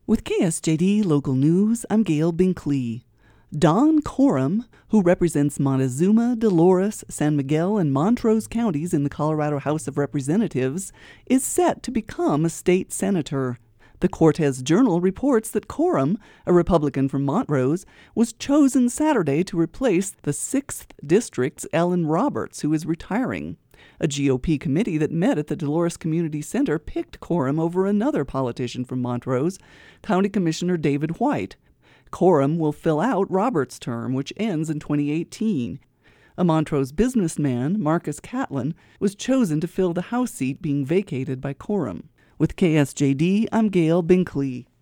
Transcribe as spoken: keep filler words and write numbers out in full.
With K S J D Local News, I'm Gail Binkley. Don Coram, who represents Montezuma, Dolores, San Miguel, and Montrose counties in the Colorado House of Representatives, is set to become a state senator. The Cortez Journal reports that Coram, a Republican from Montrose, was chosen Saturday to replace the sixth District's Ellen Roberts, who is retiring. A G O P committee that met at the Dolores Community Center picked Coram over another politician from Montrose, County Commissioner David White. Coram will fill out Roberts' term, which ends in twenty eighteen. A Montrose businessman, Marcus Catlin, was chosen to fill the House seat being vacated by Coram. With K S J D, I'm Gail Binkley.